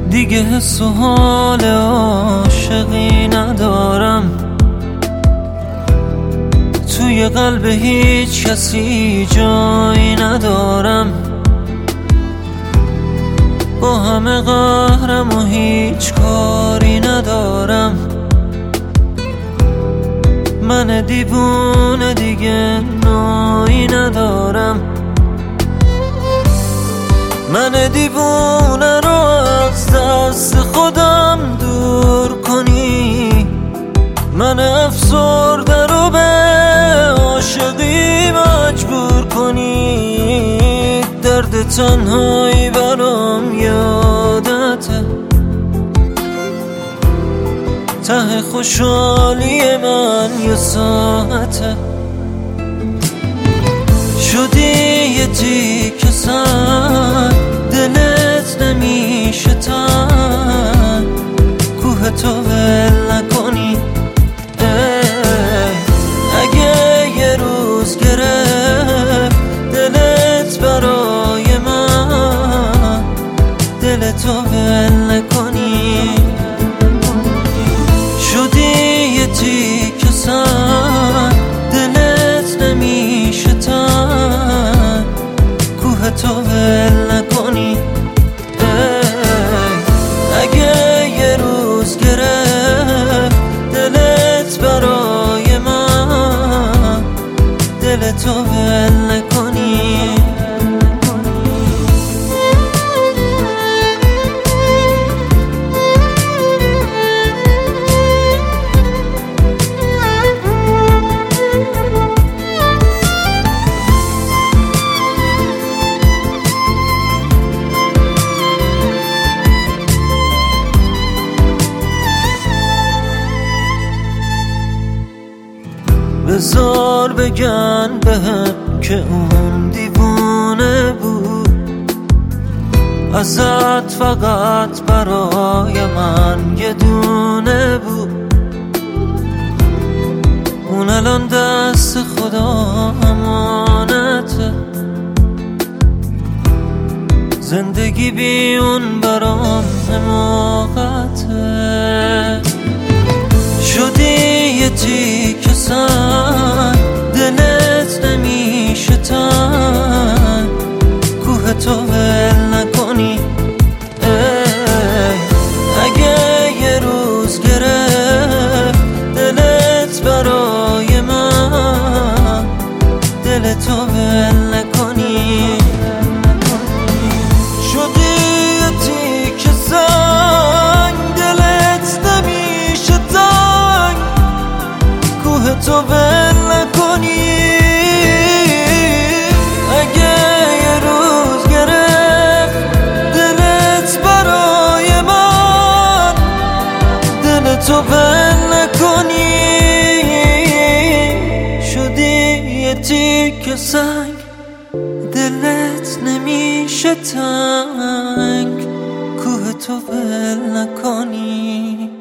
دیگه حس و حال عاشقی ندارم، توی قلب هیچ کسی جایی ندارم. با همه قهرم و هیچ کاری ندارم. من دیوونه دیگه نایی ندارم. من دیوونه رو از دست خودم دور کنی، من افسرده رو به عاشقی مجبور کنی. درد تنهایی برام یادته، ته خوشحالی من یه ساعته. شدی یه تیکه سنگ، دلت نمیشه تنگ، کوه تو ول نکنی. اگه یه روز گرفت دلت برای من، دلتو ول نکنی. شدی یه تیکه سنگ، دلت نمیشه تنگ، کوه تو ول نکنی. اگه یه روز گرفت دلت برای من، دلتو ول نکنی. بذار بگن بهم که اون دیوونه بود، ازت فقط برای من یه دونه بود. اون الان دست خدا امانته، زندگی بی اون برام حماقته. شدی یه تیکه سنگ، دلت نمیشه تنگ، کوه تو ول نکنی. اگه یه روز گرفت دلت برای من، دلتو ول نکنی. شدی یه تیکه سنگ، دلت نمیشه تنگ، کوه تو ول نکنی. اگه یه روز گرفت دلت برای من، دلتو ول نکنی. شدی یه تیکه سنگ، دلت نمیشه تنگ، کوه تو ول نکنی.